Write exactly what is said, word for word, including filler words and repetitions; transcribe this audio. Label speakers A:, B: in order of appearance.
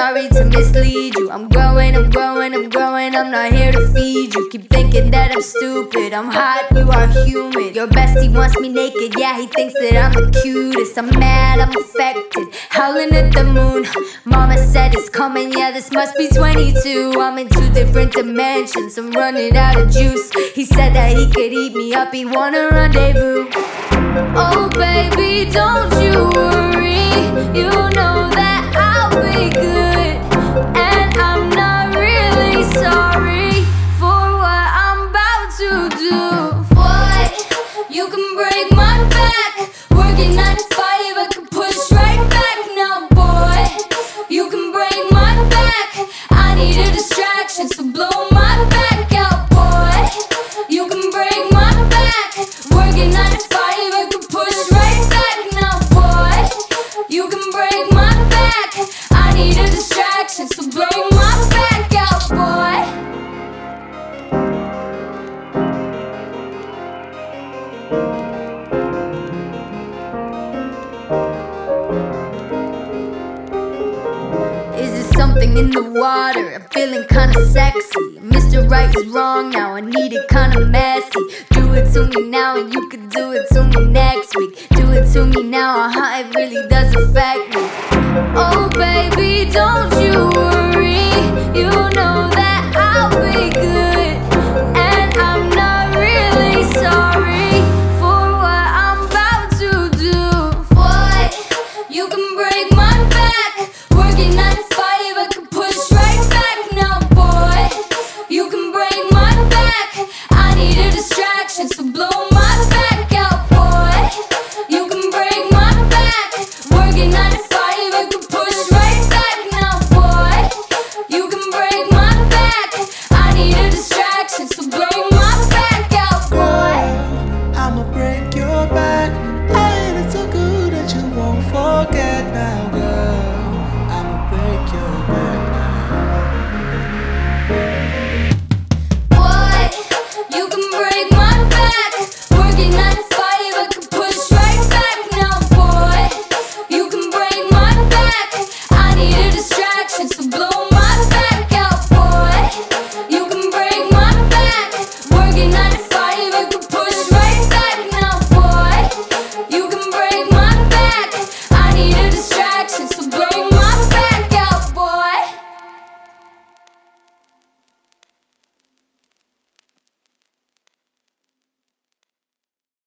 A: sorry to mislead you. I'm growing, I'm growing, I'm growing, I'm not here to feed you. Keep thinking that I'm stupid, I'm hot, you are humid. Your bestie wants me naked, yeah, he thinks that I'm the cutest. I'm mad, I'm affected, howling at the moon. Mama said it's coming, yeah, this must be twenty-two. I'm in two different dimensions, I'm running out of juice. He said that he could eat me up, he want a rendezvous. Oh baby, don't you worry, you know that I'll be good. And I'm not really sorry for what I'm about to do. Boy, you can break my back, working nine to five, I can push right back. Now boy, you can break my back, I need a distraction, so blow my back out. Boy, you can break my back, working nine to five, I can push right back. Now boy, you can break my back, I need a distraction, so blow my back out. Boy, is it something in the water? I'm feeling kinda sexy. Mister Right is wrong now, I need it kinda messy. Do it to me now and you can do it to me next week. Do it to me now, uh-huh, it really does affect me. Oh baby, don't you worry,